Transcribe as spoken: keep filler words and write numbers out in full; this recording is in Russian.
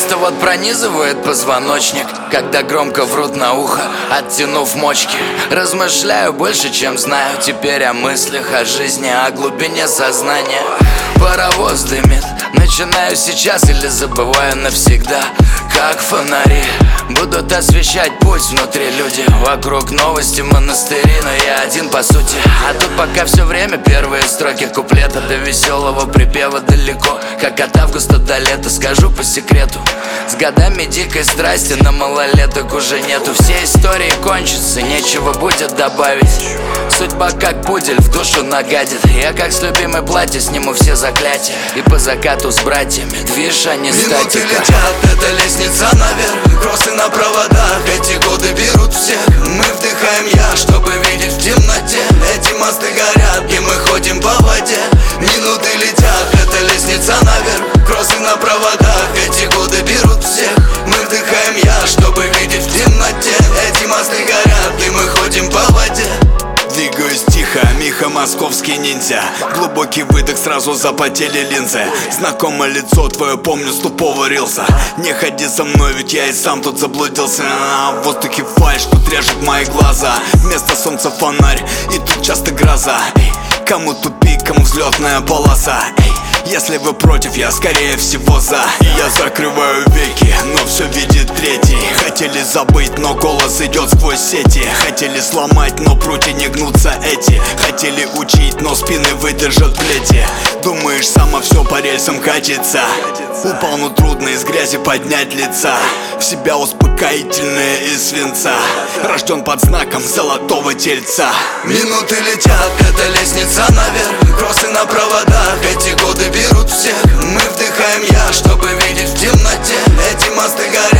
Просто вот пронизывает позвоночник, когда громко врут на ухо, оттянув мочки. Размышляю больше, чем знаю теперь о мыслях, о жизни, о глубине сознания. Паровоз дымит, начинаю сейчас или забываю навсегда. Как фонари будут освещать путь внутри люди. Вокруг новости, монастыри, но я один по сути. А тут пока все время первые строки куплета. До веселого припева далеко, как от августа до лета. Скажу по секрету, с годами дикой страсти на малолеток уже нету. Все истории кончатся, нечего будет добавить. Судьба как пудель в душу нагадит. Я как с любимой платье сниму все заклятия. И по закату с братьями движ, а не статика. Минуты летят, это лестница наверх, кроссы на проводах, эти годы берут всех. Мы вдыхаем я, чтобы видеть в темноте. Эти мосты горят, и мы ходим по воде. Минуты летят, это лестница наверх, кроссы на проводах, эти годы берут всех. Мы вдыхаем я, чтобы видеть в темноте. Эти мосты горят, и мы ходим по воде. Двигаюсь тихо, Миха, московский ниндзя. Глубокий выдох, сразу запотели линзы. Знакомое лицо твое, помню, с тупого рилса. Не ходи за мной, ведь я и сам тут заблудился. А в воздухе фальшь, тут режет мои глаза. Вместо солнца фонарь, и тут часто гроза. Эй, кому тупик, кому взлетная полоса. Эй, если вы против, я скорее всего за. И я закрываю веки, но все видит третий. Хотели забыть, но голос идет сквозь сети. Хотели сломать, но прутья не гнутся эти. Хотели учить, но спины выдержат плети. Думаешь, само все по рельсам катится. Упал, но трудно из грязи поднять лица. В себя успокоительное из свинца. Рожден под знаком золотого тельца. Минуты летят, это лестница наверх, кроссы на проводах, эти годы берут всех. Мы вдыхаем я, чтобы видеть в темноте. Эти мосты горят,